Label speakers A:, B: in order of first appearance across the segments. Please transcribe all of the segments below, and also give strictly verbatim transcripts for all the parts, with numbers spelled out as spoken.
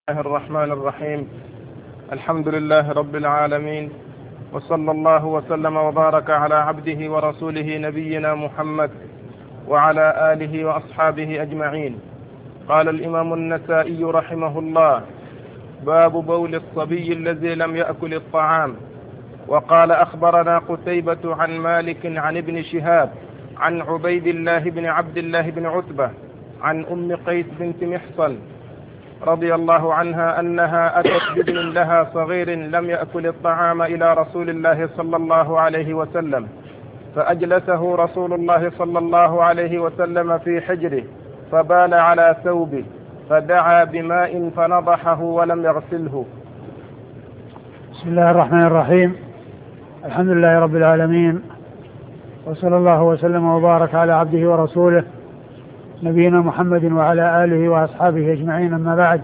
A: الله الرحمن الرحيم. الحمد لله رب العالمين، وصلى الله وسلم وبارك على عبده ورسوله نبينا محمد وعلى آله وأصحابه أجمعين. قال الإمام النسائي رحمه الله: باب بول الصبي الذي لم يأكل الطعام. وقال: أخبرنا قتيبة عن مالك عن ابن شهاب عن عبيد الله بن عبد الله بن عتبة عن أم قيس بنت محصن رضي الله عنها أنها أتت بابن لها صغير لم يأكل الطعام إلى رسول الله صلى الله عليه وسلم، فأجلسه رسول الله صلى الله عليه وسلم في حجره، فبال على ثوبه، فدعا بماء فنضحه ولم يغسله.
B: بسم الله الرحمن الرحيم. الحمد لله رب العالمين، وصلى الله وسلم وبارك على عبده ورسوله نبينا محمد وعلى آله وأصحابه أجمعين، أما بعد.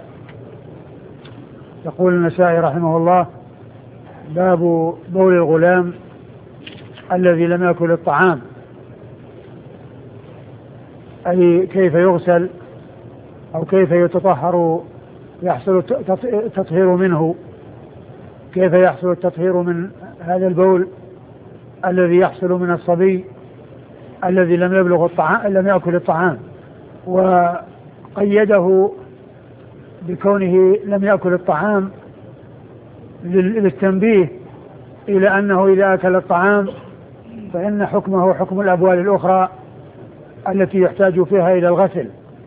B: يقول النسائي رحمه الله: باب بول الغلام الذي لم يأكل الطعام، أي كيف يغسل أو كيف يتطهر، يحصل التطهير منه، كيف يحصل التطهير من هذا البول الذي يحصل من الصبي الذي لم يبلغ الطعام لم يأكل الطعام. وقيده بكونه لم يأكل الطعام للتنبيه إلى أنه إذا أكل الطعام فإن حكمه حكم الأبوال الأخرى التي يحتاج فيها إلى الغسل.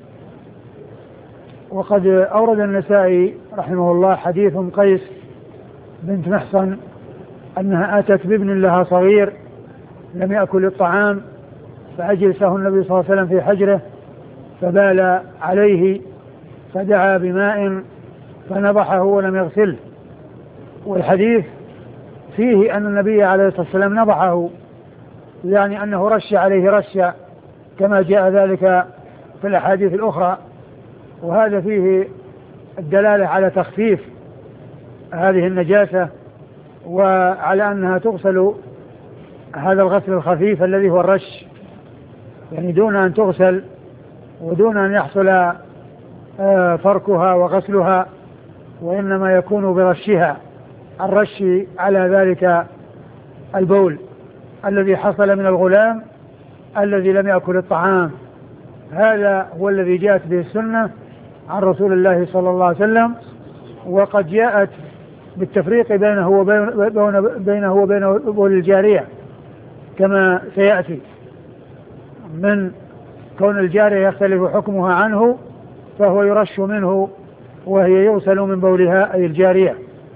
B: وقد أورد النسائي رحمه الله حديث قيس بنت محصن أنها أتت بابن لها صغير لم يأكل الطعام، فأجلسه النبي صلى الله عليه وسلم في حجره، فبال عليه، فدعا بماء فنضحه ولم يغسله. والحديث فيه أن النبي عليه الصلاة والسلام نضحه، يعني أنه رش عليه رشا كما جاء ذلك في الأحاديث الأخرى، وهذا فيه الدلالة على تخفيف هذه النجاسة وعلى أنها تغسل هذا الغسل الخفيف الذي هو الرش، يعني دون أن تغسل ودون أن يحصل فركها وغسلها، وإنما يكون برشها، الرش على ذلك البول الذي حصل من الغلام الذي لم يأكل الطعام. هذا هو الذي جاءت به السنة عن رسول الله صلى الله عليه وسلم، وقد جاءت بالتفريق بينه وبين بينه وبين بول الجارية كما سيأتي، من كون الجارية يختلف حكمها عنه فهو يرش منه وهي يغسل من بولها أي الجارية.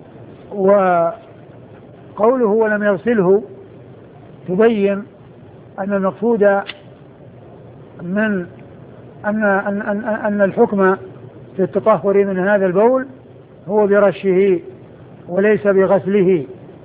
B: وقوله ولم يغسله تبين أن المقصود من أن, أن, أن, أن الحكم في التطهر من هذا البول هو برشه وليس بغسله،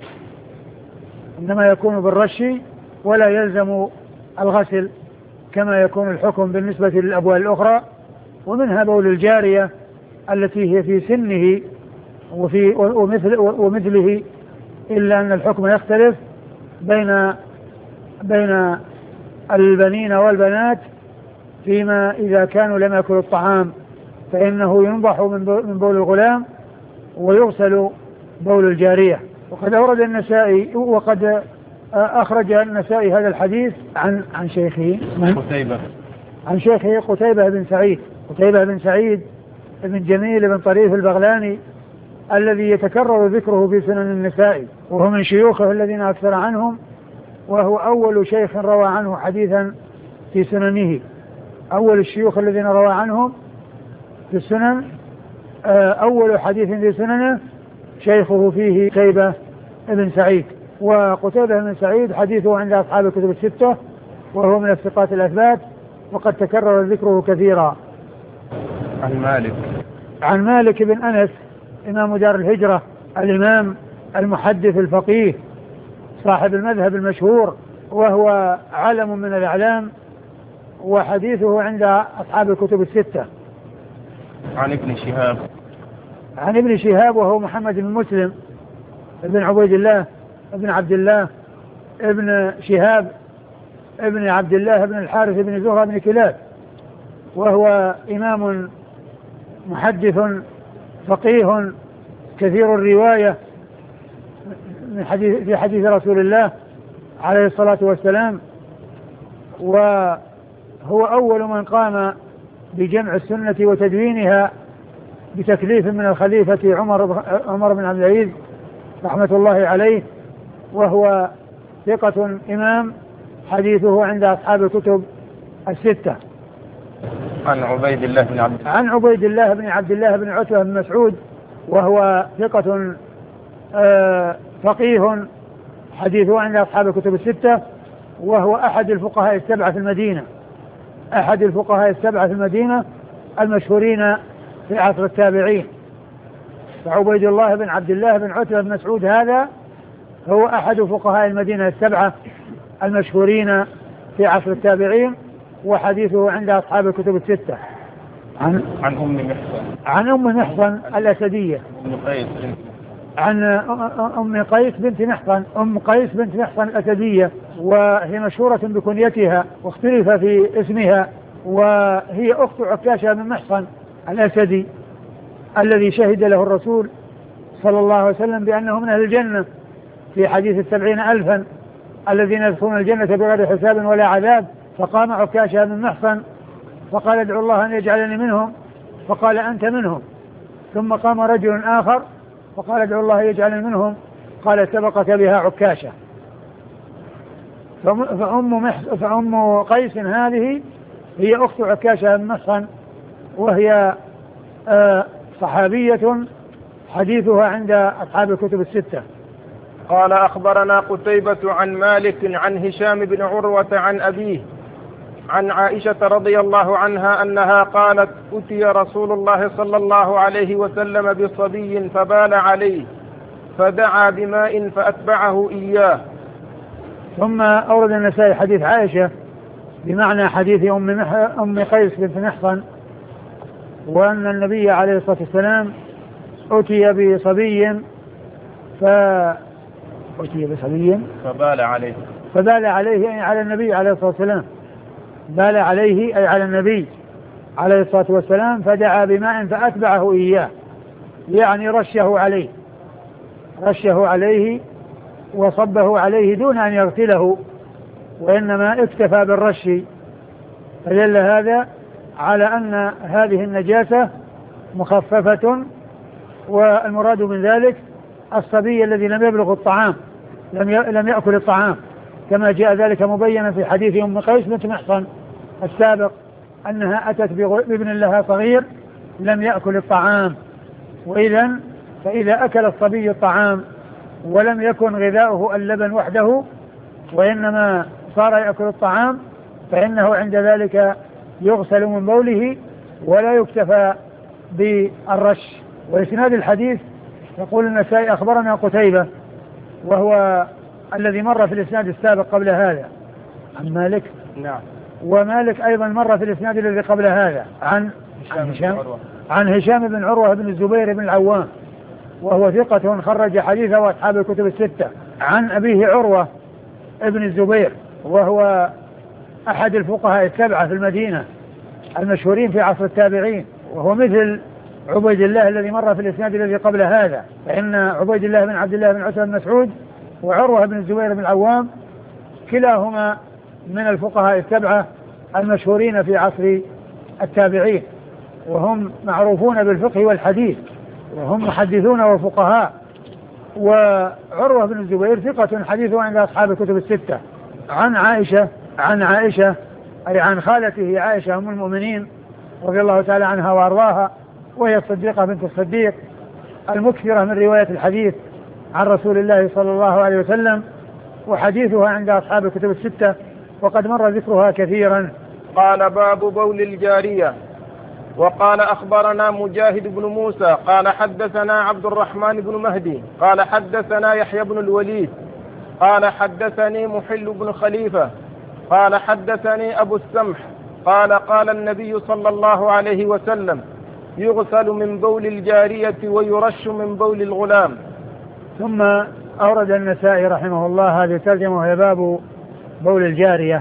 B: إنما يكون بالرش ولا يلزم الغسل كما يكون الحكم بالنسبة للأبوال الأخرى، ومنها بول الجارية التي هي في سنه وفي ومثل ومثله، إلا أن الحكم يختلف بين بين البنين والبنات، فيما إذا كانوا لم يأكلوا الطعام فإنه ينضح من بول الغلام ويغسل بول الجارية. وقد أورد النسائي وقد أخرج النسائي هذا الحديث عن عن شيخه
A: قتيبة
B: عن شيخه قتيبة بن سعيد قتيبة بن سعيد بن جميل بن طريف البغلاني، الذي يتكرر ذكره في سنن النسائي، وهو من شيوخه الذين أكثر عنهم، وهو أول شيخ روى عنه حديثا في سننه، أول الشيوخ الذين روى عنهم في السنن، أول حديث في سننه شيخه فيه قتيبة بن سعيد. وقتيبة بن سعيد حديثه عند أصحاب الكتب الستة، وهو من الثقات الأثبات، وقد تكرر ذكره كثيرا.
A: عن مالك
B: عن مالك بن أنس إمام دار الهجرة، الإمام المحدث الفقيه صاحب المذهب المشهور، وهو علم من الأعلام، وحديثه عند أصحاب الكتب الستة.
A: عن ابن شهاب
B: عن ابن شهاب وهو محمد بن مسلم ابن عبيد الله ابن عبد الله ابن شهاب ابن عبد الله بن الحارث بن زهرة بن كلاب، وهو إمام محدث فقيه كثير الرواية من حديث في حديث رسول الله عليه الصلاة والسلام، وهو أول من قام بجمع السنة وتدوينها بتكليف من الخليفة عمر عمر بن عبد العزيز رحمة الله عليه، وهو ثقة إمام حديثه عند أصحاب الكتب الستة.
A: عن عبيد الله بن عبد
B: عن عبيد الله بن عبد الله بن عتبة بن مسعود، وهو ثقة آه فقيه حديثه عند أصحاب الكتب الستة، وهو أحد الفقهاء السبعة في المدينة أحد الفقهاء السبعة في المدينة المشهورين في عصر التابعين. فعبيد الله بن عبد الله بن عتبة بن مسعود هذا هو أحد فقهاء المدينة السبعة المشهورين في عصر التابعين، وحديثه عند أصحاب الكتب الستة.
A: عن عن أم محصن
B: عن أم محصن الأسدية
A: أم قيس
B: عن أم قيس بنت محصن أم قيس بنت محصن الأسدية، وهي مشهورة بكنيتها واختلف في اسمها، وهي أخت عكاشة بن محصن الأسدي الذي شهد له الرسول صلى الله عليه وسلم بأنه من أهل الجنة في حديث السبعين ألفا الذين يدخلون الجنة بغير حساب ولا عذاب. فقام عكاشة بن محصن فقال ادعو الله أن يجعلني منهم، فقال أنت منهم. ثم قام رجل آخر فقال ادعو الله يجعلني منهم، قال سبقك بها عكاشة. فأم, فأم قيس هذه هي أخت عكاشة بن محصن، وهي آه صحابية حديثها عند أصحاب الكتب الستة.
A: قال أخبرنا قتيبة عن مالك عن هشام بن عروة عن أبيه عن عائشة رضي الله عنها أنها قالت أتي رسول الله صلى الله عليه وسلم بصبي فبال عليه فدعا بماء فأتبعه إياه.
B: ثم أورد النسائي حديث عائشة بمعنى حديث أم, أم قيس بنت محصن، وأن النبي عليه الصلاة والسلام أتي بصبي ف أتي بصبي
A: فبال عليه
B: فبال عليه أي على النبي عليه الصلاة والسلام بال عليه أي على النبي عليه الصلاة والسلام، فدعا بماء فأتبعه إياه، يعني رشه عليه رشه عليه وصبه عليه دون أن يغسله، وإنما اكتفى بالرش. فدل هذا على أن هذه النجاسة مخففة، والمراد من ذلك الصبي الذي لم يبلغ الطعام لم لم يأكل الطعام، كما جاء ذلك مبينا في حديث أم قيس بنت محصن السابق أنها أتت بابن لها صغير لم يأكل الطعام. وإذا فإذا أكل الصبي الطعام ولم يكن غذاؤه اللبن وحده وإنما صار يأكل الطعام، فإنه عند ذلك يغسل من بوله ولا يكتفى بالرش. وإسناد الحديث يقول النسائي أخبرنا قتيبة، وهو الذي مر في الإسناد السابق قبل هذا عن مالك.
A: نعم.
B: ومالك أيضا مر في الإسناد الذي قبل هذا عن عن هشام عن هشام بن عروة بن الزبير بن العوام، وهو ثقة خرج حديثه وأصحاب الكتب الستة. عن أبيه عروة ابن الزبير، وهو أحد الفقهاء السبعة في المدينة المشهورين في عصر التابعين، وهو مثل عبيد الله الذي مر في الإسناد الذي قبل هذا، فإن عبيد الله بن عبد الله بن عتبة بن مسعود وعروة بن الزبير بن العوام كلاهما من الفقهاء السبعة المشهورين في عصر التابعين، وهم معروفون بالفقه والحديث، وهم محدثون وفقهاء. وعروة بن الزبير ثقة حديثه عند أصحاب الكتب الستة. عن عائشة عن عائشة أي عن خالته عائشة أم المؤمنين رضي الله تعالى عنها وأرضاها، وهي الصديقة بنت الصديق المكثرة من رواية الحديث عن رسول الله صلى الله عليه وسلم، وحديثها عند أصحاب الكتب الستة وقد مر ذكرها كثيرا.
A: قال باب بول الجارية. وقال أخبرنا مجاهد بن موسى قال حدثنا عبد الرحمن بن مهدي قال حدثنا يحيى بن الوليد قال حدثني محل بن خليفة قال حدثني أبو السمح قال قال النبي صلى الله عليه وسلم يغسل من بول الجارية ويرش من بول الغلام.
B: ثم أورد النسائي رحمه الله هذه الترجمة وهي باب بول الجارية،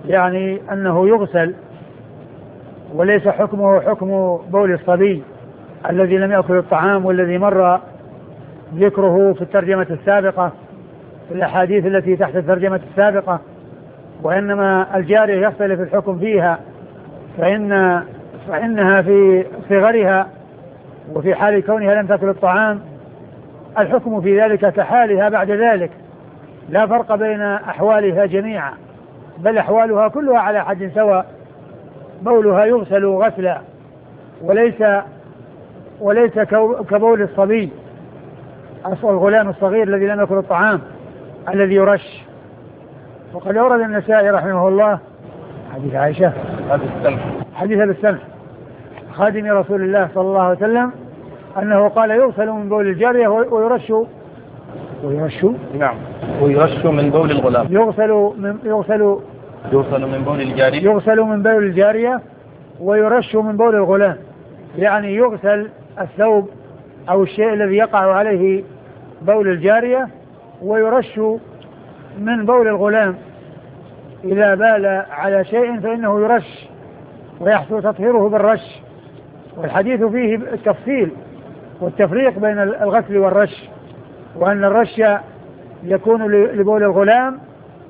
B: يعني أنه يغسل وليس حكمه حكم بول الصبي، الذي لم يأكل الطعام، والذي مر ذكره في الترجمة السابقة في الأحاديث التي تحت الترجمة السابقة. وإنما الجارية يختلف الحكم فيها، فإن فإنها في صغرها وفي حال كونها لم تأكل الطعام الحكم في ذلك كحالها بعد ذلك، لا فرق بين أحوالها جميعا، بل أحوالها كلها على حد سواء. بولها يغسل غسلا، وليس وليس كبول الصبي الغلام الصغير الذي لم يأكل الطعام الذي يرش. وقد أورد النسائي رحمه الله حديث عائشة حديث بالسمح خادم رسول الله صلى الله عليه وسلم أنه قال يغسل من بول الجارية ويرش ويرش
A: نعم ويرش من بول الغلام
B: يغسل من يغسل
A: يغسل من بول الجارية
B: يغسل من بول الجارية ويرش من بول الغلام، يعني يغسل الثوب أو الشيء الذي يقع عليه بول الجارية ويرش من بول الغلام. إذا بال على شيء فإنه يرش ويحصل تطهيره بالرش. والحديث فيه التفصيل والتفريق بين الغسل والرش، وأن الرش يكون لبول الغلام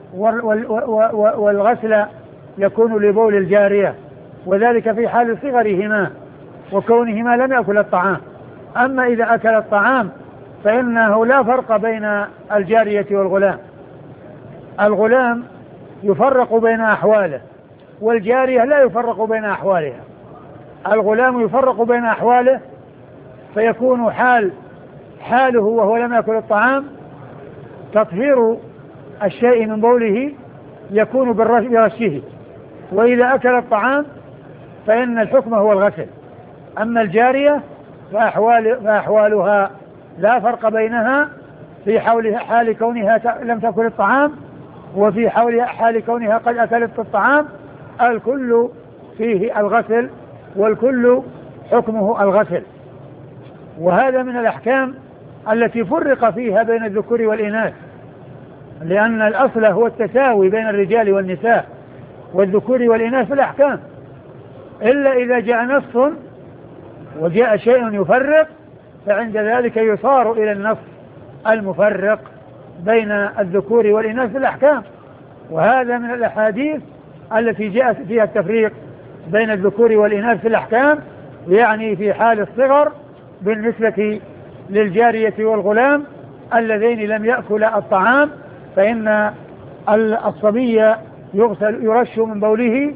B: والغسل يكون لبول الجارية، وذلك في حال صغرهما وكونهما لم يأكل الطعام. أما إذا أكل الطعام فإنه لا فرق بين الجارية والغلام. الغلام يفرق بين أحواله، والجارية لا يفرق بين أحوالها. الغلام يفرق بين أحواله فيكون حال حاله وهو لم يأكل الطعام تطهير الشيء من بوله يكون برشه، وإذا أكل الطعام فإن الحكم هو الغسل. أما الجارية فأحوال فأحوالها لا فرق بينها في حول حال كونها لم تأكل الطعام وفي حول حال كونها قد أكلت الطعام، الكل فيه الغسل والكل حكمه الغسل. وهذا من الأحكام التي فرق فيها بين الذكور والإناث، لأن الأصل هو التساوي بين الرجال والنساء والذكور والإناث في الأحكام، إلا إذا جاء نص وجاء شيء يفرق، فعند ذلك يصار إلى النص المفرق بين الذكور والإناث في الأحكام. وهذا من الأحاديث التي جاءت فيها التفريق بين الذكور والإناث في الأحكام، يعني في حال الصغر بالنسبة للجارية والغلام اللذين لم يأكلا الطعام فإن الصبي يغسل يرش من بوله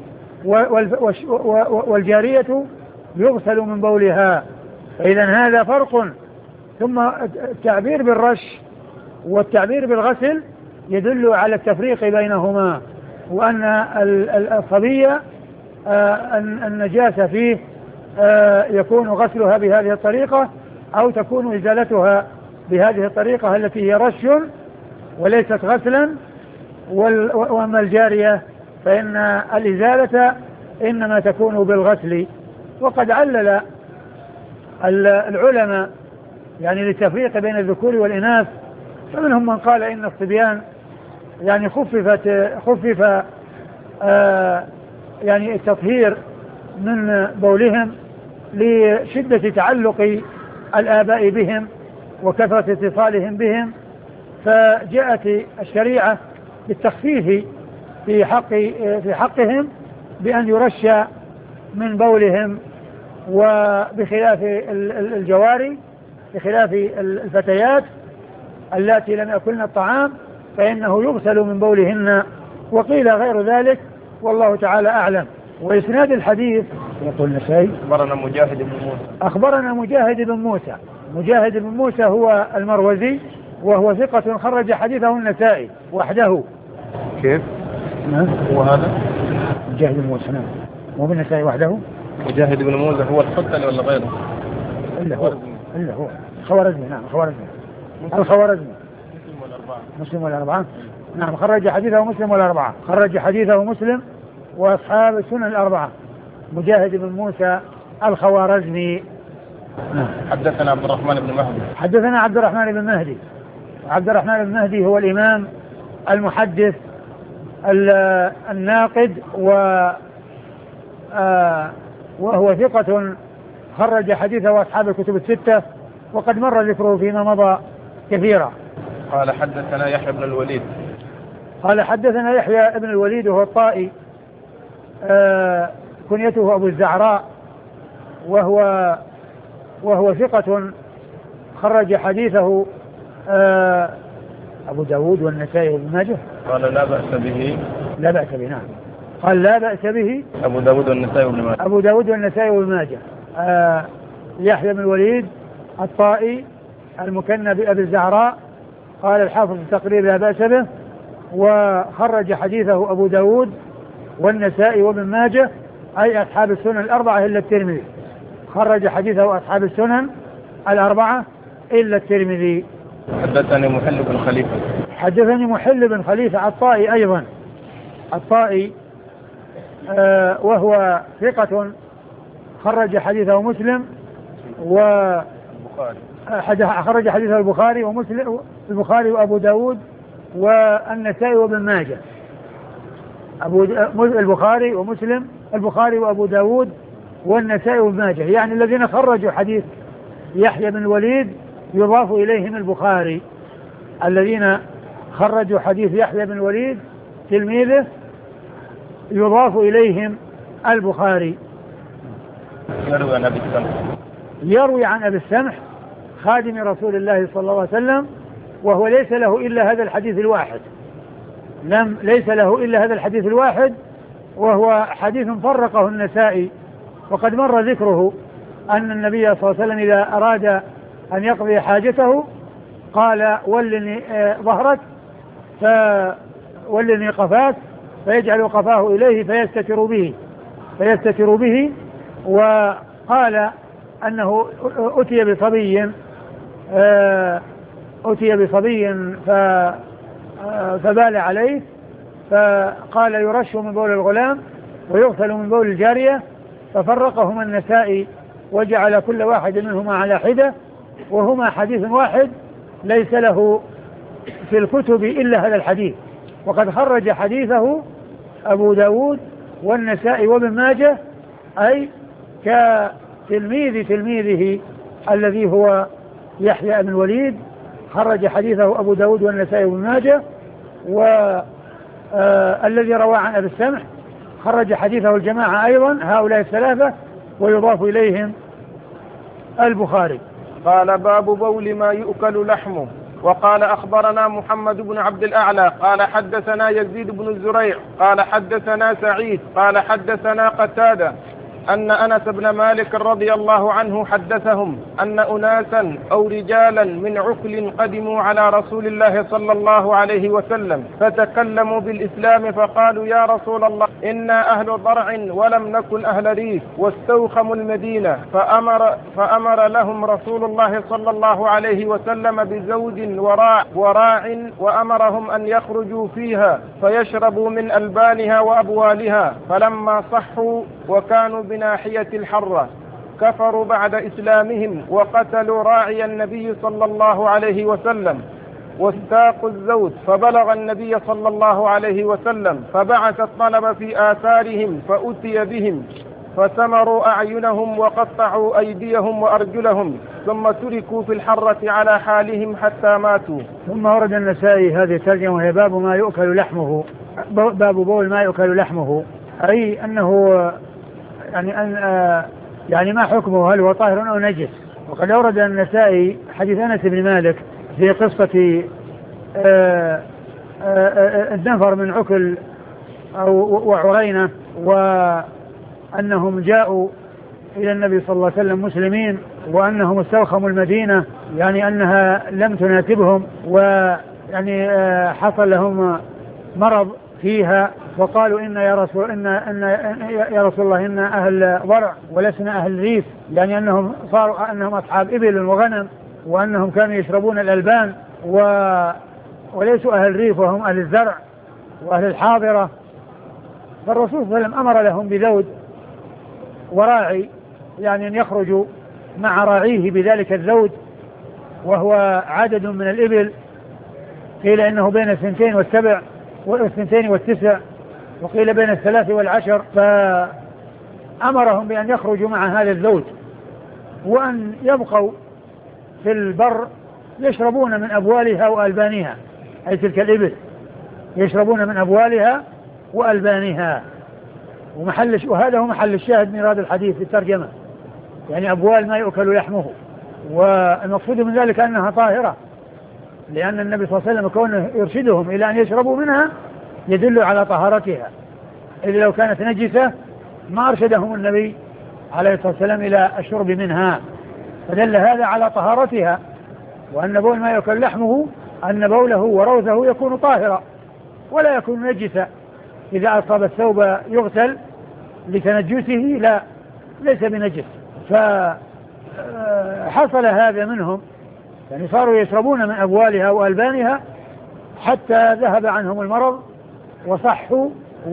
B: والجارية يغسل من بولها. فإذا هذا فرق. ثم التعبير بالرش والتعبير بالغسل يدل على التفريق بينهما، وأن الصبي النجاسة فيه يكون غسلها بهذه الطريقة أو تكون إزالتها بهذه الطريقة التي هي رش وليست غسلا. وأما الجارية فإن الإزالة إنما تكون بالغسل. وقد علل العلماء يعني للتفريق بين الذكور والإناث، فمنهم من قال إن الصبيان يعني خففت خفف آه يعني التطهير من بولهم لشدة تعلق الآباء بهم وكثرة اتصالهم بهم، فجاءت الشريعة بالتخفيف في حق في حقهم بأن يرش من بولهم، وبخلاف الجواري بخلاف الفتيات اللاتي لم يأكلن الطعام فإنه يغسل من بولهن. وقيل غير ذلك والله تعالى أعلم. وإسناد الحديث يقول النسائي
A: أخبرنا مجاهد بن موسى
B: أخبرنا مجاهد بن موسى مجاهد بن موسى هو المروزي وهو ثقة خرج حديثه النسائي وحده.
A: كيف؟
B: نعم
A: هو هذا
B: مجاهد بن موسى نعم مو بالنسائي وحده.
A: مجاهد بن موسى هو الحسن ولا غيره؟
B: إلا هو إلا هو خوارزمي. نعم خوارزمي الخوارزمي
A: مسلم والأربعة
B: مسلم والأربعة نعم خرج حديثه مسلم والأربعة خرج حديثه مسلم وأصحاب السنن الأربعة. مجاهد بن موسى الخوارزمي.
A: حدثنا عبد الرحمن بن مهدي
B: حدثنا عبد الرحمن بن مهدي عبد الرحمن بن مهدي هو الإمام المحدث الناقد و وهو ثقة خرج حديثه أصحاب الكتب الستة، وقد مر ذكره فيما مضى كثيرا.
A: قال حدثنا يحيى بن الوليد
B: قال حدثنا يحيى بن الوليد وهو الطائي، آه كنيته أبو الزعراء، وهو وهو ثقة خرج حديثه آه أبو داود والنسائي وابن ماجه.
A: قال لا بأس به
B: لا بأس به نعم. قال لا بأس به
A: أبو داود والنسائي وابن ماجه
B: أبو داود والنسائي وابن ماجه. آه يحيى بن الوليد الطائي المكنى بأبي الزعراء، قال الحافظ في التقريب لا بأس به، وخرج حديثه أبو داود والنسائي وابن ماجه أي أصحاب السنن الأربعة إلا الترمذي. خرج حديثه أصحاب السنن الأربعة إلا الترمذي.
A: حدثني محل بن خليفة
B: حدثني محل بن خليفة الطائي أيضا الطائي آه وهو ثقة خرج حديثه مسلم و خرج حديثه البخاري ومسلم البخاري وأبو داود والنسائي وابن ماجه. أبو البخاري ومسلم البخاري وأبو داود والنسائي وابن ماجه، يعني الذين خرجوا حديث يحيى بن الوليد يضاف إليهم البخاري. الذين خرجوا حديث يحيى بن الوليد تلميذه يضاف إليهم البخاري.
A: يروي عن أبي السمح
B: يروي عن أبي السمح خادم رسول الله صلى الله عليه وسلم، وهو ليس له إلا هذا الحديث الواحد لم ليس له إلا هذا الحديث الواحد وهو حديث فرقه النسائي، وقد مر ذكره أن النبي صلى الله عليه وسلم إذا أراد أن يقضي حاجته قال ولني ظهرك فولني قفاك، فيجعل قفاه إليه فيستتر به فيستتر به وقال أنه أتي بصبي أتي بصبي فبال عليه، فقال يرش من بول الغلام ويغسل من بول الجارية، ففرقهما النسائي وجعل كل واحد منهما على حدة، وهما حديث واحد ليس له في الكتب إلا هذا الحديث. وقد خرج حديثه أبو داود والنسائي وابن ماجه أي كتلميذ تلميذه الذي هو يحيى بن الوليد، خرج حديثه أبو داود والنسائي وابن ماجه. والذي روى عن أبي السمح خرج حديثه الجماعة أيضا هؤلاء الثلاثة ويضاف إليهم البخاري.
A: قال باب بول ما يؤكل لحمه. وقال أخبرنا محمد بن عبد الأعلى قال حدثنا يزيد بن الزريع قال حدثنا سعيد قال حدثنا قتادة أن أنس بن مالك رضي الله عنه حدثهم أن أناسا أو رجالا من عقل قدموا على رسول الله صلى الله عليه وسلم فتكلموا بالإسلام فقالوا يا رسول الله إنا أهل ضرع ولم نكن أهل ريف واستوخموا المدينة، فأمر, فأمر لهم رسول الله صلى الله عليه وسلم بزوج وراع, وراع وأمرهم أن يخرجوا فيها فيشربوا من ألبانها وأبوالها، فلما صحوا وكانوا بناحية الحرة كفروا بعد إسلامهم وقتلوا راعي النبي صلى الله عليه وسلم واستاقوا الزوج، فبلغ النبي صلى الله عليه وسلم فبعث الطلب في آثارهم فأتي بهم فسمروا أعينهم وقطعوا أيديهم وأرجلهم ثم تركوا في الحرة على حالهم حتى ماتوا.
B: ثم ورد النسائي هذه الترجمة وهي باب ما يؤكل لحمه، باب بول ما يؤكل لحمه، أي أنه يعني أن يعني ما حكمه، هل هو طاهر أو نجس. وقد أورد النسائي حديث أنس بن مالك في قصة النفر من عكل أو وعرينة، وأنهم جاءوا إلى النبي صلى الله عليه وسلم مسلمين وأنهم استوخموا المدينة، يعني أنها لم تناسبهم ويعني حصل لهم مرض فيها، وقالوا إن يا رسول إن إن يا رسول الله إن أهل ضرع ولسنا أهل ريف، يعني أنهم صاروا أنهم أصحاب إبل وغنم وأنهم كانوا يشربون الألبان و وليسوا أهل ريف وهم أهل الزرع وأهل الحاضرة. فالرسول صلى الله عليه وسلم أمر لهم بذود وراعي، يعني أن يخرجوا مع راعيه بذلك الذود، وهو عدد من الإبل، قيل إنه بين الثنتين والسبع والثنتين والتسع، وقيل بين الثلاث والعشر، فأمرهم بأن يخرجوا مع هذا الذود وأن يبقوا في البر يشربون من أبوالها وألبانها، أي تلك الإبل يشربون من أبوالها وألبانها. ومحل وهذا هو محل الشاهد من هذا الحديث في الترجمة، يعني أبوال ما يؤكل لحمه. والمقصود من ذلك أنها طاهرة، لأن النبي صلى الله عليه وسلم كونه يرشدهم إلى أن يشربوا منها يدل على طهارتها، إذ لو كانت نجسة ما أرشدهم النبي عليه الصلاة والسلام إلى الشرب منها، فدل هذا على طهارتها، وأن بول ما يؤكل لحمه أن بوله وروثه يكون طاهرا ولا يكون نجسا. إذا أصاب الثوب يغسل لتنجسه لا ليس بنجس. فحصل هذا منهم، يعني صاروا يشربون من أبوالها وألبانها حتى ذهب عنهم المرض وصحوا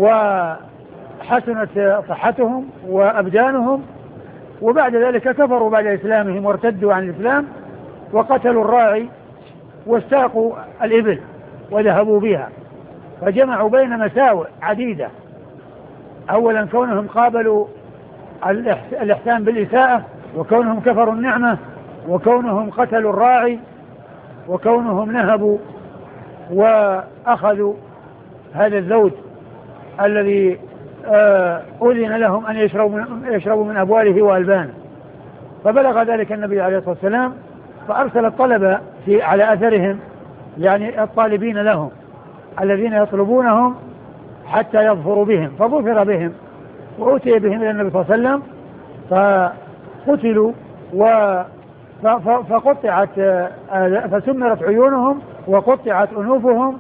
B: وحسنت صحتهم وأبدانهم. وبعد ذلك كفروا بعد إسلامهم وارتدوا عن الإسلام وقتلوا الراعي واستاقوا الإبل وذهبوا بها، فجمعوا بين مساوئ عديدة. أولا كونهم قابلوا الإحسان بالإساءة، وكونهم كفروا النعمة، وكونهم قتلوا الراعي، وكونهم نهبوا وأخذوا هذا الزوج الذي أذن لهم أن يشربوا من, يشربوا من أبواله وألبانه. فبلغ ذلك النبي عليه الصلاة والسلام فأرسل الطلبة في على أثرهم، يعني الطالبين لهم الذين يطلبونهم حتى يظفروا بهم، فظفر بهم وأتي بهم إلى النبي صلى الله عليه وسلم فقتلوا فقطعت فسمرت عيونهم وقطعت أنوفهم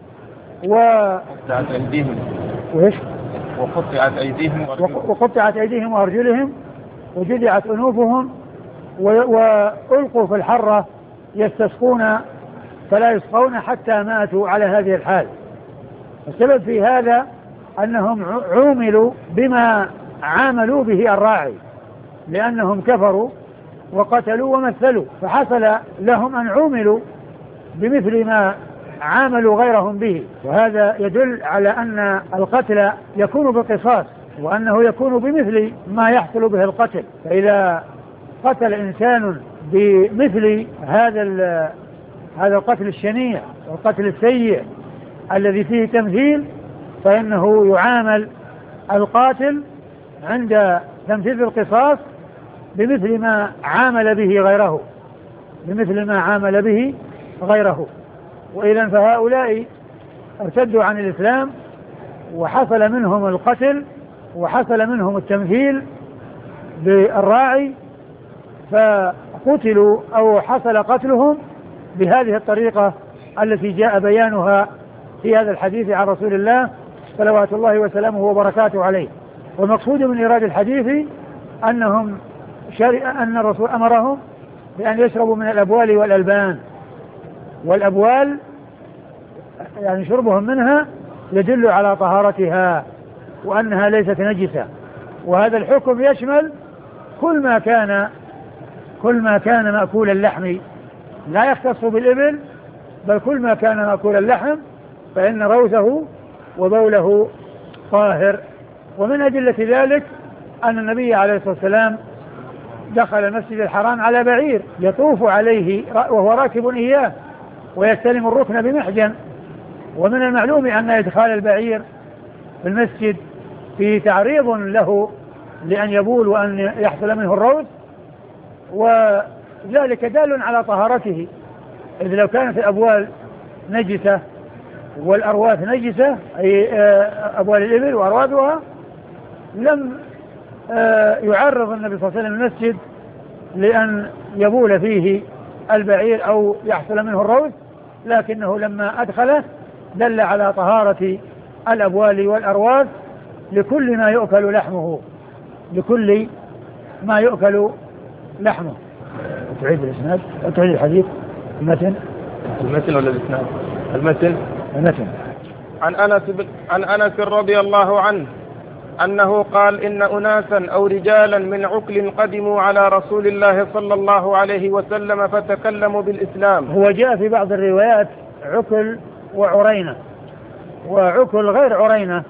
A: وقطعت أيديهم
B: وإيش؟
A: وقطعت أيديهم
B: وقطعت أيديهم وأرجلهم وجدعت أنوفهم وألقوا في الحرة يستسقون فلا يسقون حتى ماتوا على هذه الحال. السبب في هذا أنهم عوملوا بما عاملوا به الراعي، لأنهم كفروا وقتلوا ومثلوا، فحصل لهم أن عوملوا بمثل ما عاملوا غيرهم به. وهذا يدل على أن القتل يكون بالقصاص، وأنه يكون بمثل ما يحصل به القتل. فإذا قتل إنسان بمثل هذا هذا القتل الشنيع والقتل السيء الذي فيه تمثيل، فإنه يعامل القاتل عند تنفيذ القصاص بمثل ما عامل به غيره بمثل ما عامل به غيره. وإذا فهؤلاء ارتدوا عن الإسلام وحصل منهم القتل وحصل منهم التمثيل بالراعي، فقتلوا أو حصل قتلهم بهذه الطريقة التي جاء بيانها في هذا الحديث عن رسول الله صلوات الله وسلامه وبركاته عليه. والمقصود من إيراد الحديث أنهم شرع أن الرسول أمرهم بأن يشربوا من الأبوال والألبان، والأبوال يعني شربهم منها يدل على طهارتها وأنها ليست نجسة. وهذا الحكم يشمل كل ما كان كل ما كان مأكول اللحم، لا يختص بالإبل، بل كل ما كان مأكول اللحم فإن روثه وبوله طاهر. ومن أدلة ذلك أن النبي عليه الصلاة والسلام دخل المسجد الحرام على بعير يطوف عليه وهو راكب إياه ويستلم الركن بمحجن. ومن المعلوم أن إدخال البعير في المسجد في تعريض له لأن يبول وأن يحصل منه الروث، وذلك دال على طهارته، إذ لو كانت الأبوال نجسة والأرواث نجسة أي أبوال الإبل وأرواثها لم يعرض النبي صلى الله عليه وسلم المسجد لأن يبول فيه البعير أو يحصل منه الروث، لكنه لما أدخله دل على طهارة الأبوال والأرواث لكل ما يؤكل لحمه لكل ما يؤكل لحمه. تعيد الإسناد، تعيد الحديث المتن
A: المتن ولا الإسناد؟ المتن
B: المتن
A: عن أنس عن أنس رضي الله عنه أنه قال إن أناسا أو رجالا من عكل قدموا على رسول الله صلى الله عليه وسلم فتكلموا بالإسلام.
B: هو جاء في بعض الروايات عكل وعرينة، وعكل غير عرينة،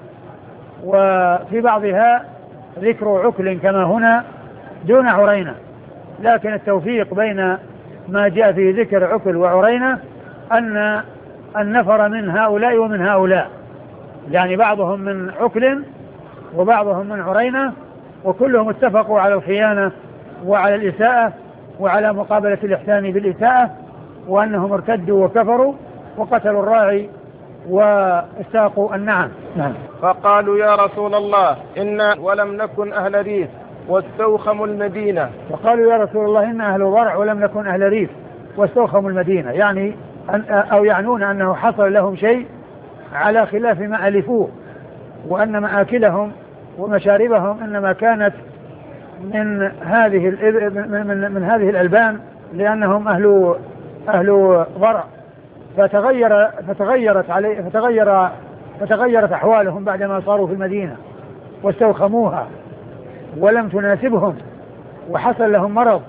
B: وفي بعضها ذكر عكل كما هنا دون عرينة، لكن التوفيق بين ما جاء في ذكر عقل وعرينة أن النفر من هؤلاء ومن هؤلاء، يعني بعضهم من عقل وبعضهم من عرينة، وكلهم اتفقوا على الخيانة وعلى الإساءة وعلى مقابلة الإحسان بالإساءة، وأنهم ارتدوا وكفروا وقتلوا الراعي واستاقوا النعم. نعم.
A: فقالوا يا رسول الله إنا ولم نكن أهل ريف واستوخموا المدينة.
B: فقالوا يا رسول الله إنا أهل ضرع ولم نكن أهل ريف واستوخموا المدينة، يعني أن أو يعنون أنه حصل لهم شيء على خلاف ما ألفوه، وأن مآكلهم ومشاربهم إنما كانت من هذه من, من, من هذه الألبان، لأنهم أهل أهل ضرع، فتغير فتغيرت عليه فتغير فتغيرت أحوالهم بعدما صاروا في المدينة واستوخموها ولم تناسبهم وحصل لهم مرض.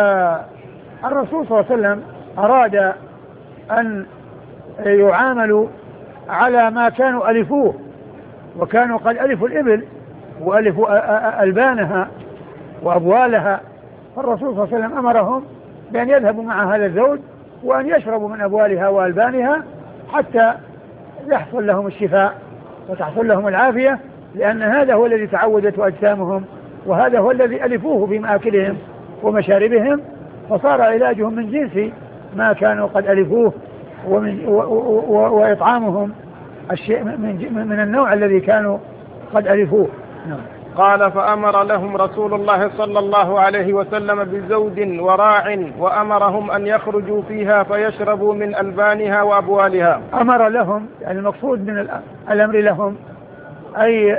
B: فالرسول صلى الله عليه وسلم أراد أن يعاملوا على ما كانوا ألفوه، وكانوا قد ألفوا الإبل وألفوا ألبانها وأبوالها، فالرسول صلى الله عليه وسلم أمرهم بأن يذهبوا مع هذا الزوج وأن يشربوا من أبوالها وألبانها حتى يحصل لهم الشفاء وتحصل لهم العافية، لأن هذا هو الذي تعودت أجسامهم وهذا هو الذي ألفوه بمآكلهم ومشاربهم، فصار علاجهم من جنس ما كانوا قد ألفوه ومن و و و وإطعامهم الشيء من, من النوع الذي كانوا قد ألفوه. نعم.
A: قال فأمر لهم رسول الله صلى الله عليه وسلم بزود وراع وأمرهم أن يخرجوا فيها فيشربوا من ألبانها وأبوالها.
B: أمر لهم، يعني المقصود من الأمر لهم أي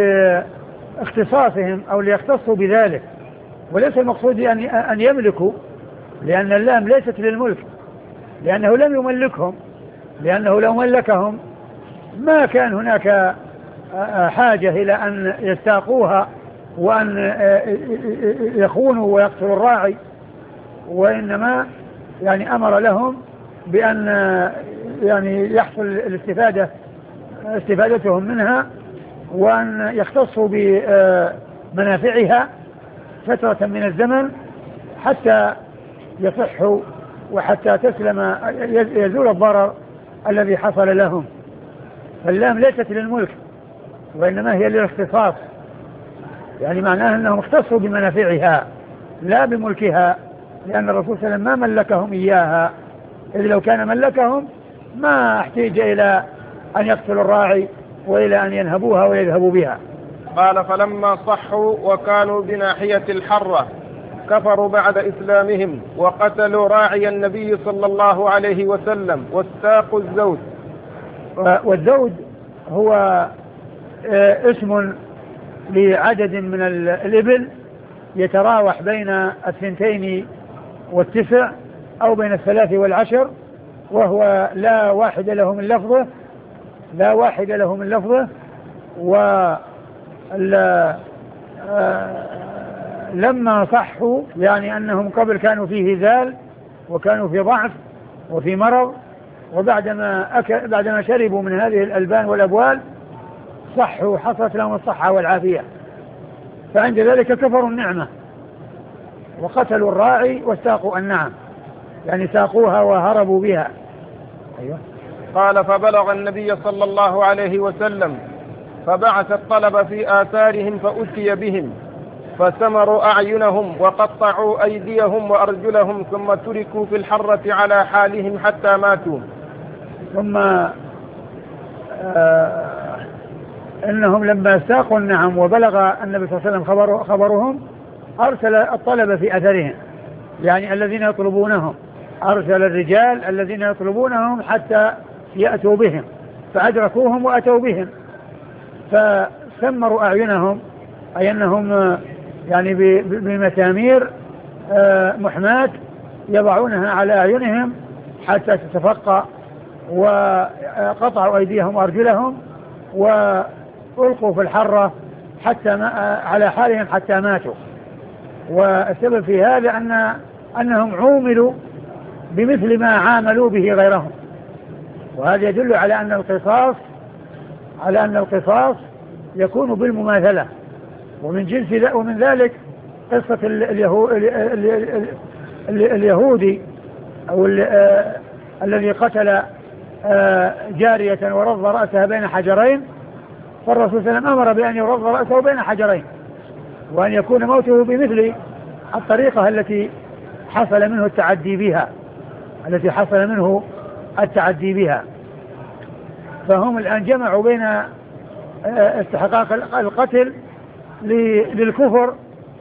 B: لاختصاصهم أو ليختصوا بذلك، وليس المقصود أن يملكوا، لأن اللام ليست للملك، لأنه لم يملكهم، لأنه لو ملكهم ما كان هناك حاجة إلى أن يستاقوها وأن يخونوا ويقتلوا الراعي، وإنما يعني أمر لهم بأن يعني يحصل الاستفادة استفادتهم منها، وأن يختصوا بمنافعها فترة من الزمن حتى يصحوا وحتى تسلم يزول الضرر الذي حصل لهم. فاللام ليست للملك وإنما هي للاختصاص، يعني معناه أنهم اختصوا بمنافعها لا بملكها، لأن الرسول صلى الله عليه وسلم ما ملكهم إياها، إذ لو كان ملكهم ما احتاج إلى أن يقتلوا الراعي وإلى أن ينهبوها ويذهبوا بها.
A: قال فلما صحوا وكانوا بناحية الحرة كفروا بعد إسلامهم وقتلوا راعي النبي صلى الله عليه وسلم واستاقوا الزود.
B: والزود هو اسم لعدد من الإبل يتراوح بين الثنتين والتسع أو بين الثلاث والعشر، وهو لا واحد له من لفظه لا واحد له من لفظه ولما صحوا يعني أنهم قبل كانوا في هزال وكانوا في ضعف وفي مرض، وبعدما أكل بعدما شربوا من هذه الألبان والأبوال صحوا، حصلت لهم الصحة والعافية، فعند ذلك كفروا النعمة وقتلوا الراعي واستاقوا النعم، يعني ساقوها وهربوا بها. أيوة.
A: قال فبلغ النبي صلى الله عليه وسلم فبعث الطلب في آثارهم فأتي بهم فسمروا أعينهم وقطعوا أيديهم وأرجلهم ثم تركوا في الحرة على حالهم حتى ماتوا.
B: ثم آه إنهم لما استاقوا النعم وبلغ النبي صلى الله عليه وسلم خبر خبرهم أرسل الطلب في أثرهم، يعني الذين يطلبونهم، أرسل الرجال الذين يطلبونهم حتى يأتوا بهم، فأدركوهم وأتوا بهم فسمروا أعينهم، أي أنهم يعني بمسامير محماة يضعونها على أعينهم حتى تتفقع، وقطعوا أيديهم وأرجلهم وألقوا في الحرة حتى على حالهم حتى ماتوا. والسبب في هذا أن أنهم عوملوا بمثل ما عاملوا به غيرهم، وهذا يدل على أن القصاص على أن القصاص يكون بالمماثلة، ومن جنس ومن ذلك قصة اليهو اليهودي أو الذي قتل جارية ورض رأسها بين حجرين، فالرسول صلى الله عليه وسلم أمر بأن يرض رأسه بين حجرين، وأن يكون موته بمثل الطريقة التي حصل منه التعدي بها التي حصل منه التعدي بها. فهم الآن جمعوا بين استحقاق القتل للكفر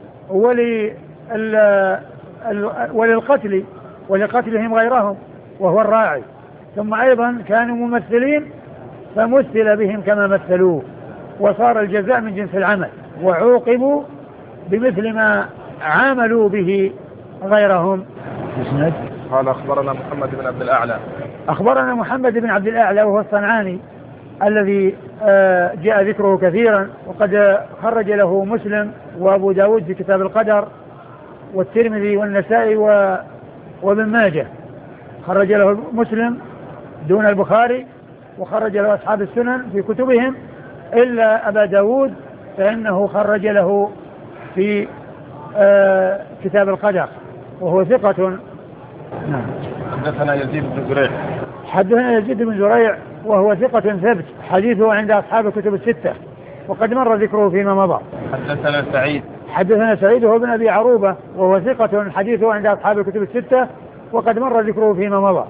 B: وللقتل ولقتلهم غيرهم وهو الراعي، ثم أيضا كانوا ممثلين فمثل بهم كما مثلوه، وصار الجزاء من جنس العمل، وعوقبوا بمثل ما عاملوا به غيرهم.
A: قال أخبرنا محمد بن عبد الأعلى
B: أخبرنا محمد بن عبد الأعلى وهو الصنعاني الذي جاء ذكره كثيرا، وقد خرج له مسلم وأبو داود في كتاب القدر والترمذي والنسائي وابن ماجه. خرج له مسلم دون البخاري، وخرج له أصحاب السنن في كتبهم إلا أبا داود فإنه خرج له في آه كتاب القدر وهو ثقة.
A: نعم. حدثنا يزيد بن زريع
B: حدثنا يزيد بن زريع وهو ثقة ثبت، حديثه عند أصحاب الكتب الستة وقد مر ذكره فيما مضى.
A: حدثنا سعيد
B: حدثنا سعيد هو بن أبي عروبة وهو ثقة، حديثه عند أصحاب الكتب الستة وقد مر ذكره فيما مضى.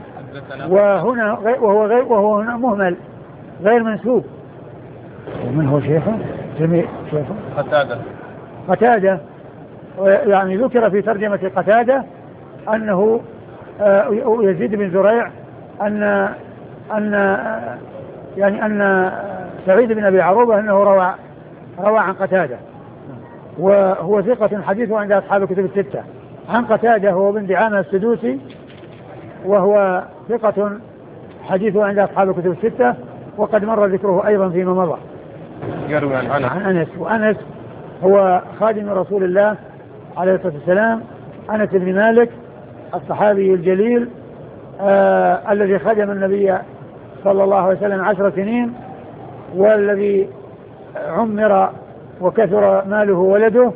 B: وهنا وهو غير وهو هنا مهمل غير منسوب. ومن هو شيخه؟ سمي شيخه
A: قتادة
B: قتادة يعني ذكر في ترجمة قتادة أنه يزيد بن زريع أن أن يعني أن سعيد بن أبي عروبة أنه روى روى عن قتادة، وهو ثقة حديثه عند أصحاب الكتب الستة. عن قتادة هو بن دعامة السدوسي وهو ثقة حديثه عند أصحاب الكتب الستة وقد مر ذكره أيضا فيما مضى.
A: يروي عن
B: عن أنس، وأنس هو خادم رسول الله عليه الصلاة والسلام، أنس بن مالك الصحابي الجليل آه الذي خدم النبي صلى الله عليه وسلم عشر سنين، والذي عمر وكثر ماله ولده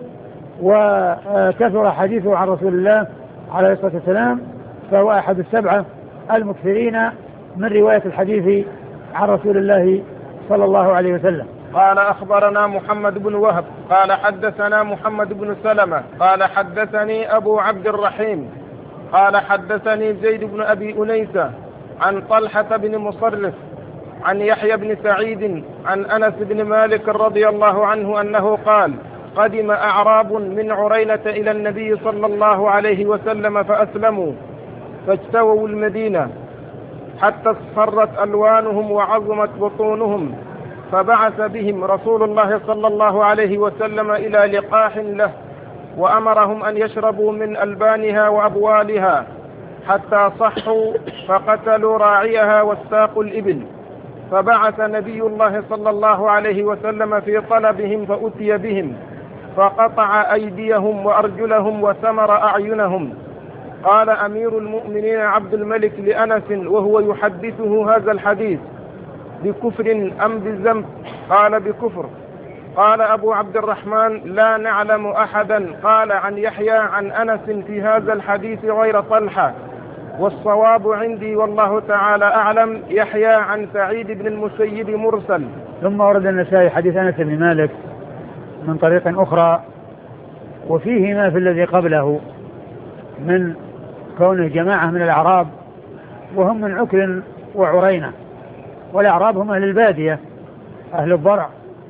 B: وكثر حديثه عن رسول الله عليه الصلاة والسلام، فهو أحد السبعة المكثرين من رواية الحديث عن رسول الله صلى الله عليه وسلم.
A: قال أخبرنا محمد بن وهب قال حدثنا محمد بن سلمة قال حدثني أبو عبد الرحيم قال حدثني زيد بن أبي أنيسة عن طلحة بن مصرف عن يحيى بن سعيد عن أنس بن مالك رضي الله عنه أنه قال: قدم أعراب من عرينة إلى النبي صلى الله عليه وسلم فأسلموا فاجتووا المدينة حتى اصفرت ألوانهم وعظمت بطونهم، فبعث بهم رسول الله صلى الله عليه وسلم إلى لقاح له، وأمرهم أن يشربوا من ألبانها وأبوالها حتى صحوا، فقتلوا راعيها واستاقوا الإبل. فبعث نبي الله صلى الله عليه وسلم في طلبهم فأتي بهم فقطع أيديهم وأرجلهم وثمر أعينهم. قال أمير المؤمنين عبد الملك لأنس وهو يحدثه هذا الحديث: بكفر أم بذنب؟ قال: بكفر. قال أبو عبد الرحمن: لا نعلم أحدا قال عن يحيى عن أنس في هذا الحديث غير طلحة، والصواب عندي والله تعالى أعلم يحيى عن سعيد بن المسيب مرسل.
B: ثم ورد النسائي حديث أنس بن مالك من طريق أخرى، وفيه ما في الذي قبله من كونه جماعة من الأعراب وهم من عكر وعرينة، والأعراب هم أهل البادية أهل الضرع،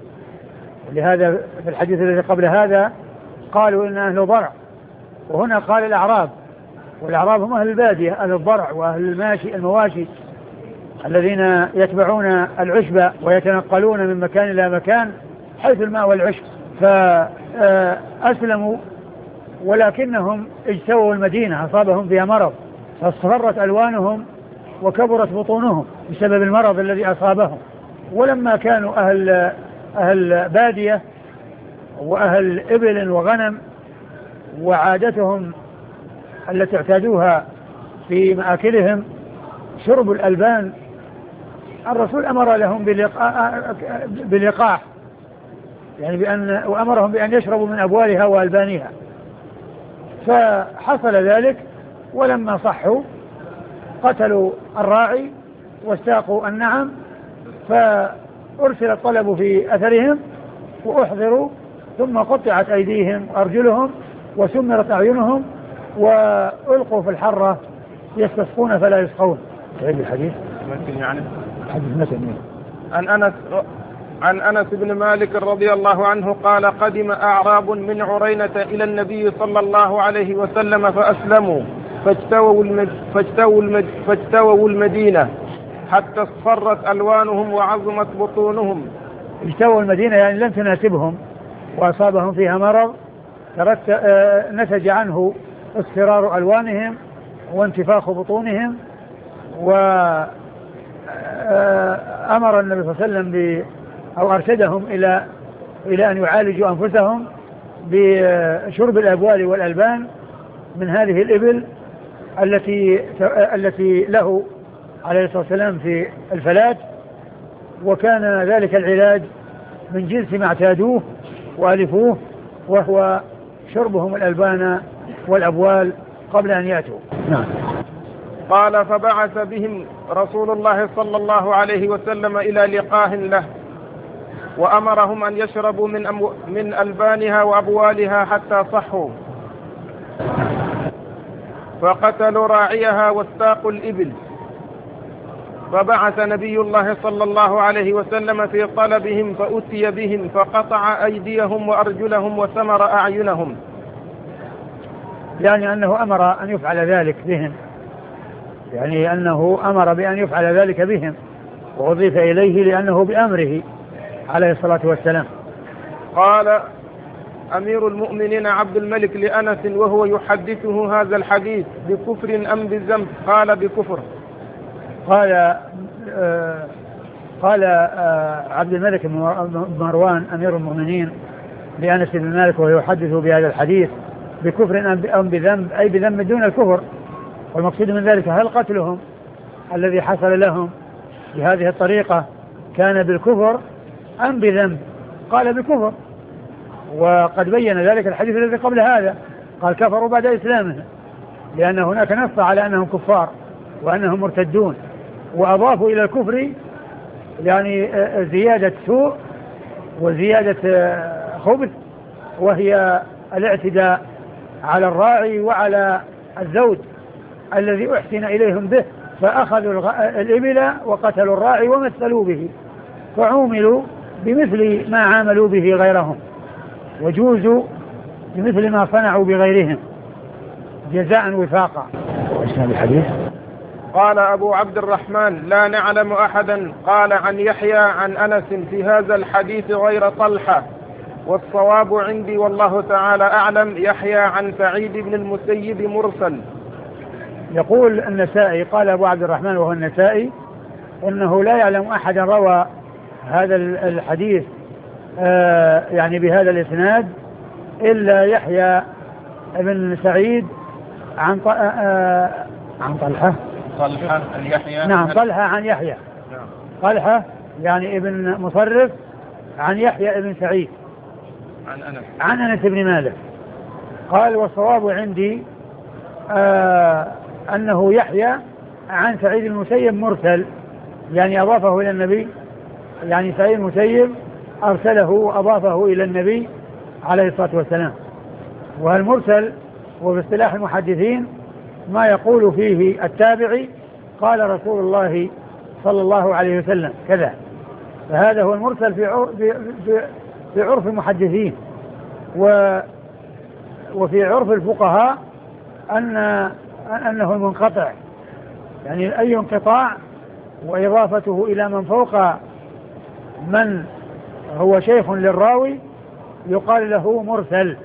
B: ولهذا في الحديث الذي قبل هذا قالوا إن أهل ضرع، وهنا قال الأعراب، والأعراب هم أهل البادية أهل الضرع وأهل الماشي المواشي الذين يتبعون العشب ويتنقلون من مكان إلى مكان حيث الماء والعشب. فأسلموا ولكنهم اجتووا المدينة، أصابهم فيها مرض فاصفرت ألوانهم وكبرت بطونهم بسبب المرض الذي أصابهم. ولما كانوا أهل أهل بادية وأهل إبل وغنم وعادتهم التي اعتادوها في مآكلهم شرب الألبان، الرسول أمر لهم بلقاح يعني بأن وأمرهم بأن يشربوا من أبوالها وألبانها، فحصل ذلك، ولما صحوا قتلوا الراعي واستاقوا النعم، فأرسل الطلب في أثرهم وأحضروا، ثم قطعت أيديهم وأرجلهم وسمرت أعينهم وألقوا في الحرة يستسقون فلا يسقون. تعيد الحديث
A: ممكن يعني
B: حديث مثل
A: عن أنس عن أنس بن مالك رضي الله عنه قال قدم أعراب من عرينة إلى النبي صلى الله عليه وسلم فأسلموا فاجتووا, المد فاجتووا, المد فاجتووا المدينة حتى اصفرت ألوانهم وعظمت بطونهم.
B: اجتووا المدينة يعني لم تناسبهم وأصابهم فيها مرض نتج عنه اصفرار ألوانهم وانتفاخ بطونهم. وأمر النبي صلى الله عليه وسلم ب أو أرشدهم إلى إلى أن يعالجوا أنفسهم بشرب الأبوال والألبان من هذه الإبل التي التي له عليه الصلاة والسلام في الفلاة، وكان ذلك العلاج من جنس ما اعتادوه وألفوه، وهو شربهم الألبان والأبوال قبل أن يأتوا. نعم.
A: قال فبعث بهم رسول الله صلى الله عليه وسلم إلى لقاه له، وأمرهم أن يشربوا من, أمو من ألبانها وأبوالها حتى صحوا، فقتلوا راعيها واستاقوا الإبل. فبعث نبي الله صلى الله عليه وسلم في طلبهم فأتي بهم فقطع أيديهم وأرجلهم وسمر أعينهم،
B: يعني أنه أمر أن يفعل ذلك بهم، يعني أنه أمر بأن يفعل ذلك بهم، وأضيف إليه لأنه بأمره عليه الصلاة والسلام.
A: قال أمير المؤمنين عبد الملك لأنس وهو يحدثه هذا الحديث بكفر أم بذنب؟ قال بكفر.
B: قال آه قال آه عبد الملك بن مروان أمير المؤمنين لأنس بن مالك وهو يحدثه بهذا الحديث بكفر أم بذنب، أي بذنب دون الكفر. والمقصود من ذلك هل قتلهم الذي حصل لهم بهذه الطريقة كان بالكفر أم بذنب؟ قال بكفر، وقد بين ذلك الحديث الذي قبل هذا، قال كفروا بعد إسلامهم، لأن هناك نص على أنهم كفار وأنهم مرتدون، وأضافوا إلى الكفر يعني زيادة سوء وزيادة خبث، وهي الاعتداء على الراعي وعلى الزوج الذي أحسن إليهم به، فأخذوا الإبل وقتلوا الراعي ومثلوا به، فعوملوا بمثل ما عاملوا به غيرهم، وجوزوا بمثل ما صنعوا بغيرهم جزاء وفاقا. وإسناد الحديث
A: قال أبو عبد الرحمن لا نعلم أحدا قال عن يحيى عن أنس في هذا الحديث غير طلحة، والصواب عندي والله تعالى أعلم يحيى عن سعيد بن المسيب مرسل.
B: يقول النسائي قال أبو عبد الرحمن وهو النسائي إنه لا يعلم أحدا روى هذا الحديث آه يعني بهذا الإسناد إلا يحيى بن سعيد عن آه عن طلحة
A: طلحة عن يحيى.
B: نعم طلحة عن يحيى.
A: نعم.
B: طلحة يعني ابن مصرف عن يحيى ابن سعيد
A: عن أنس
B: عن أنس بن مالك. قال والصواب عندي آه أنه يحيى عن سعيد المسيب مرسل، يعني أضافه إلى النبي، يعني سعيد المسيب أرسله وأضافه إلى النبي عليه الصلاة والسلام. والمرسل وباصطلاح المحدثين ما يقول فيه التابعي قال رسول الله صلى الله عليه وسلم كذا، فهذا هو المرسل في عرف, في عرف المحدثين، وفي عرف الفقهاء أن أنه المنقطع، يعني أي انقطاع وإضافته إلى من فوق من هو شيخ للراوي يقال له مرسل.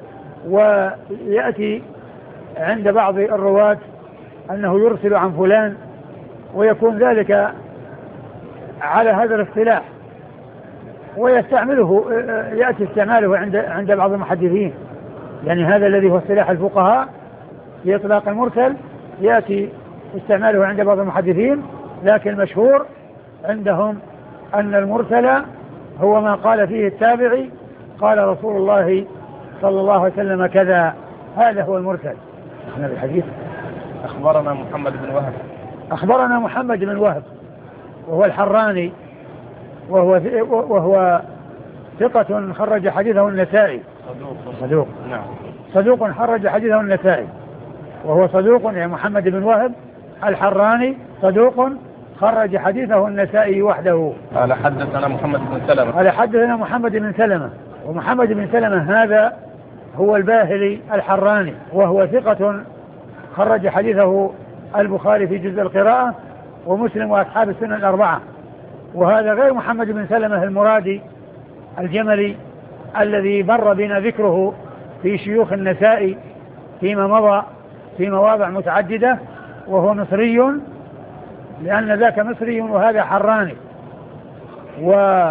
B: ويأتي عند بعض الرواة أنه يرسل عن فلان، ويكون ذلك على هذا الاصطلاح، ويستعمله يأتي استعماله عند عند بعض المحدثين، يعني هذا الذي هو اصطلاح الفقهاء في إطلاق المرسل يأتي استعماله عند بعض المحدثين، لكن المشهور عندهم أن المرسل هو ما قال فيه التابعي قال رسول الله صلى الله عليه وسلم كذا. هذا هو المرسل. احنا بالحديث
A: أخبرنا محمد بن وهب
B: أخبرنا محمد بن وهب وهو الحراني وهو وهو ثقة خرج حديثه النسائي.
A: صدوق
B: صدوق
A: نعم
B: صدوق خرج حديثه النسائي وهو صدوق يعني محمد بن وهب الحراني صدوق خرج حديثه النسائي وحده.
A: قال حدثنا محمد بن سلمة
B: قال حدثنا محمد بن سلمة ومحمد بن سلمة هذا هو الباهلي الحراني وهو ثقة خرج حديثه البخاري في جزء القراءة ومسلم وأصحاب السنن الأربعة. وهذا غير محمد بن سلمة المرادي الجملي الذي مر بنا ذكره في شيوخ النسائي فيما مضى في مواضع متعددة وهو مصري لأن ذاك مصري وهذا حراني و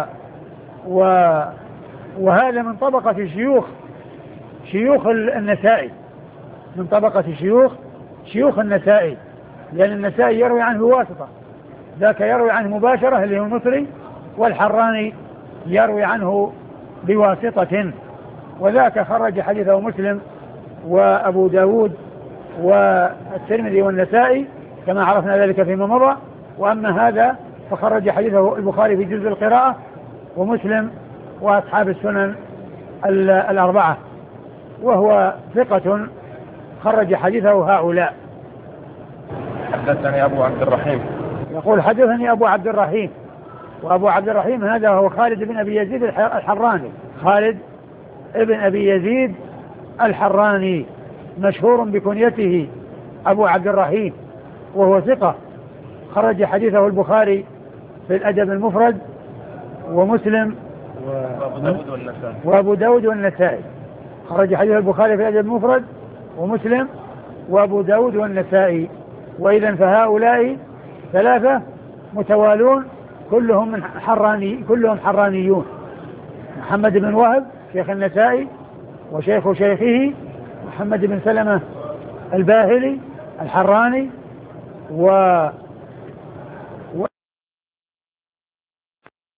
B: و وهذا من طبقة شيوخ شيوخ النسائي من طبقة شيوخ شيوخ النسائي لأن النسائي يروي عنه بواسطة ذاك يروي عنه مباشرة اللي هو المصري والحراني يروي عنه بواسطة وذاك خرج حديثه مسلم وأبو داود والترمذي والنسائي كما عرفنا ذلك فيما مضى. وأما هذا فخرج حديثه البخاري في جزء القراءة ومسلم وأصحاب السنن الأربعة وهو ثقة خرج حديثه هؤلاء.
A: حدثني أبو عبد الرحيم
B: يقول حدثني أبو عبد الرحيم وأبو عبد الرحيم هذا هو خالد بن أبي يزيد الحراني خالد ابن أبي يزيد الحراني مشهور بكنيته أبو عبد الرحيم وهو ثقة خرج حديثه البخاري في الأدب المفرد ومسلم
A: وأبو داود والنسائي
B: وأبو داود والنسائي خرج حديث البخاري في الأدب المفرد ومسلم وأبو داود والنسائي. وإذا فهؤلاء ثلاثة متوالون كلهم من حراني كلهم حرانيون. محمد بن وهب شيخ النسائي وشيخ شيخه محمد بن سلمة الباهلي الحراني و